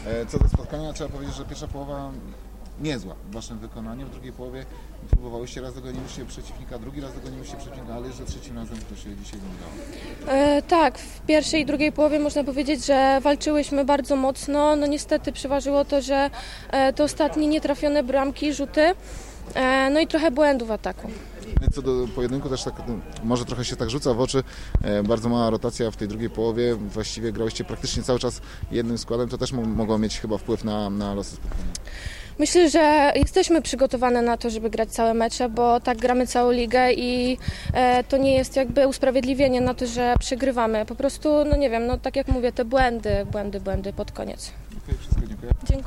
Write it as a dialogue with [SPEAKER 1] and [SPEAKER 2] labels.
[SPEAKER 1] Co do spotkania trzeba powiedzieć, że pierwsza połowa niezła w waszym wykonaniu, w drugiej połowie próbowałyście, raz dogoniłyście przeciwnika, drugi raz dogoniłyście przeciwnika, ale już za trzecim razem to się dzisiaj nie udało.
[SPEAKER 2] Tak, w pierwszej i drugiej połowie można powiedzieć, że walczyłyśmy bardzo mocno. No niestety przeważyło to, że te ostatnie nietrafione bramki, rzuty, no i trochę błędów w ataku.
[SPEAKER 1] Co do pojedynku też tak, może trochę się tak rzuca w oczy, bardzo mała rotacja w tej drugiej połowie, właściwie grałyście praktycznie cały czas jednym składem, to też mogło mieć chyba wpływ na losy spotkania.
[SPEAKER 2] Myślę, że jesteśmy przygotowane na to, żeby grać całe mecze, bo tak gramy całą ligę i to nie jest jakby usprawiedliwienie na to, że przegrywamy. Po prostu, no nie wiem, no tak jak mówię, te błędy pod koniec.
[SPEAKER 1] Okej, wszystko, dziękuję.
[SPEAKER 2] Dziękuję.